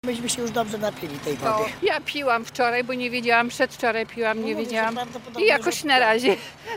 Myśmy się już dobrze napili tej wody. Ja piłam wczoraj, bo nie wiedziałam, przedwczoraj piłam, nie wiedziałam. I jakoś na razie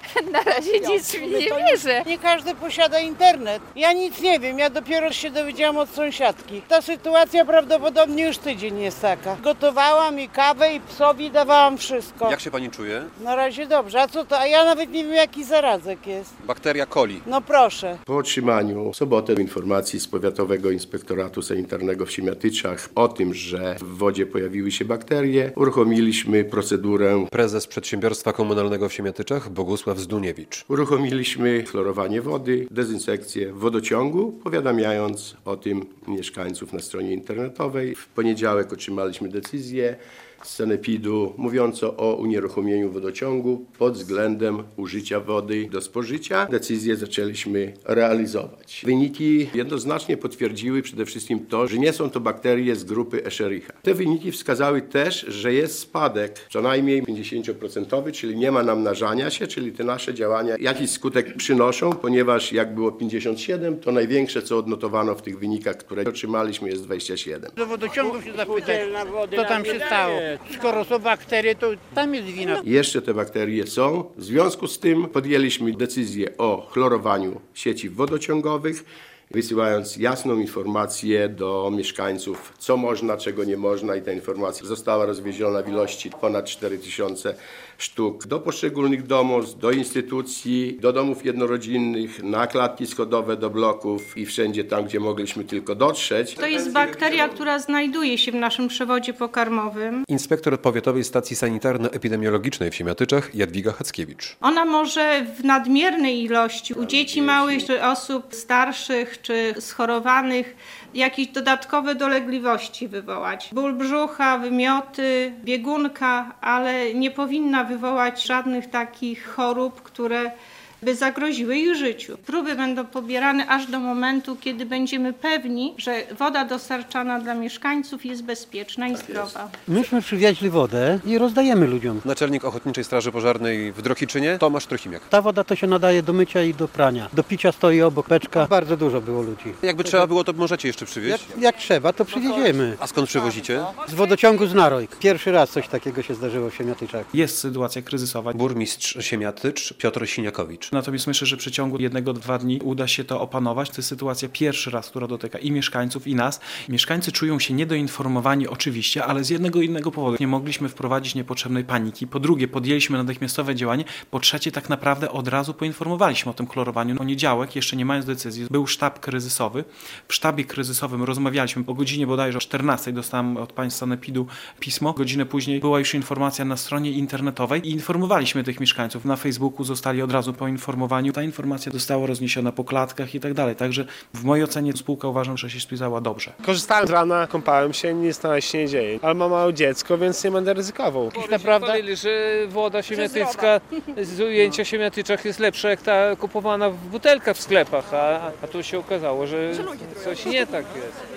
nic mi nie wierzę. Nie każdy posiada internet. Ja nic nie wiem, ja dopiero się dowiedziałam od sąsiadki. Ta sytuacja prawdopodobnie już tydzień jest taka. Gotowałam i kawę, i psowi dawałam wszystko. Jak się pani czuje? Na razie dobrze, a co to? A ja nawet nie wiem, jaki zarazek jest. Bakteria coli. No proszę. Po otrzymaniu w sobotę informacji z Powiatowego Inspektoratu Sanitarnego w Siemiatyczach o tym, że w wodzie pojawiły się bakterie, uruchomiliśmy procedurę. Prezes Przedsiębiorstwa Komunalnego w Siemiatyczach Bogusław Zduniewicz. Uruchomiliśmy chlorowanie wody, dezynfekcję wodociągu, powiadamiając o tym mieszkańców na stronie internetowej. W poniedziałek otrzymaliśmy decyzję z sanepidu mówiącą o unieruchomieniu wodociągu pod względem użycia wody do spożycia. Decyzję zaczęliśmy realizować. Wyniki jednoznacznie potwierdziły przede wszystkim to, że nie są to bakterie z grupy Escherichia. Te wyniki wskazały też, że jest spadek co najmniej 50%, czyli nie ma namnażania się, czyli te nasze działania jakiś skutek przynoszą, ponieważ jak było 57, to największe, co odnotowano w tych wynikach, które otrzymaliśmy, jest 27. Do wodociągu się zapytać, co tam się stało. Skoro są bakterie, to tam jest wina. Jeszcze te bakterie są. W związku z tym podjęliśmy decyzję o chlorowaniu sieci wodociągowych, wysyłając jasną informację do mieszkańców, co można, czego nie można, i ta informacja została rozwieziona w ilości ponad 4000 sztuk do poszczególnych domostw, do instytucji, do domów jednorodzinnych, na klatki schodowe, do bloków i wszędzie tam, gdzie mogliśmy tylko dotrzeć. To jest bakteria, która znajduje się w naszym przewodzie pokarmowym. Inspektor Powiatowej Stacji Sanitarno-Epidemiologicznej w Siemiatyczach Jadwiga Hackiewicz. Ona może w nadmiernej ilości u dzieci małych, czy osób starszych, czy schorowanych jakieś dodatkowe dolegliwości wywołać. Ból brzucha, wymioty, biegunka, ale nie powinna wywołać żadnych takich chorób, które by zagroziły ich życiu. Próby będą pobierane aż do momentu, kiedy będziemy pewni, że woda dostarczana dla mieszkańców jest bezpieczna i zdrowa. Myśmy przywieźli wodę i rozdajemy ludziom. Naczelnik Ochotniczej Straży Pożarnej w Drohiczynie Tomasz Trochimiak. Ta woda to się nadaje do mycia i do prania. Do picia stoi obok beczka. Bardzo dużo było ludzi. Jakby trzeba było, to możecie jeszcze przywieźć? Jak trzeba, to przywieziemy. A skąd przywozicie? Z wodociągu z Narojk. Pierwszy raz coś takiego się zdarzyło w Siemiatyczach. Jest sytuacja kryzysowa. Burmistrz Siemiatycz Piotr Siniakowicz. Natomiast myślę, że w przeciągu 1-2 dni uda się to opanować. To jest sytuacja pierwszy raz, która dotyka i mieszkańców, i nas. Mieszkańcy czują się niedoinformowani oczywiście, ale z jednego i innego powodu. Nie mogliśmy wprowadzić niepotrzebnej paniki. Po drugie, podjęliśmy natychmiastowe działanie. Po trzecie, tak naprawdę od razu poinformowaliśmy o tym chlorowaniu. Poniedziałek, jeszcze nie mając decyzji, był sztab kryzysowy. W sztabie kryzysowym rozmawialiśmy o godzinie bodajże o 14:00. Dostałem od państwa sanepidu pismo. Godzinę później była już informacja na stronie internetowej i informowaliśmy tych mieszkańców. Na Facebooku zostali od razu poinformowani. Ta informacja została rozniesiona po klatkach i tak dalej. Także w mojej ocenie spółka uważam, że się spisała dobrze. Korzystałem z rana, kąpałem się, nic na razie się nie dzieje. Ale mam małe dziecko, więc nie będę ryzykował. Naprawdę chwalili, że woda siemiatycka z ujęcia w Siemiatyczach jest lepsza jak ta kupowana w butelkach w sklepach, a tu się okazało, że coś nie tak jest.